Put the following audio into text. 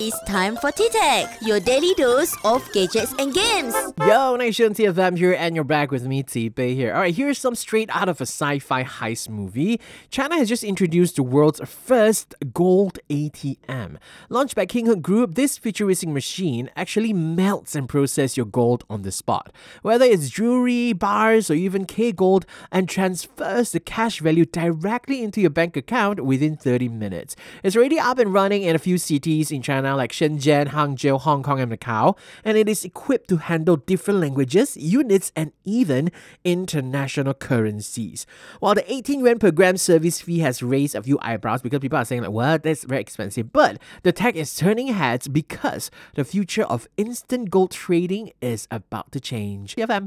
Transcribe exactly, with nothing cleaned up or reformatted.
It's time for T-Tech, your daily dose of gadgets and games. Yo, Nation, T F M here, and you're back with me, T Pei here. Alright, here's some straight out of a sci-fi heist movie. China has just introduced the world's first gold A T M. Launched by King Hook Group, this futuristic machine actually melts and processes your gold on the spot. Whether it's jewelry, bars, or even K-Gold, and transfers the cash value directly into your bank account within thirty minutes. It's already up and running in a few cities in China like Shenzhen, Hangzhou, Hong Kong, and Macau, and it is equipped to handle different languages, units, and even international currencies. While the eighteen yuan per gram service fee has raised a few eyebrows because people are saying like, what, that's very expensive, but the tech is turning heads because the future of instant gold trading is about to change. T F M.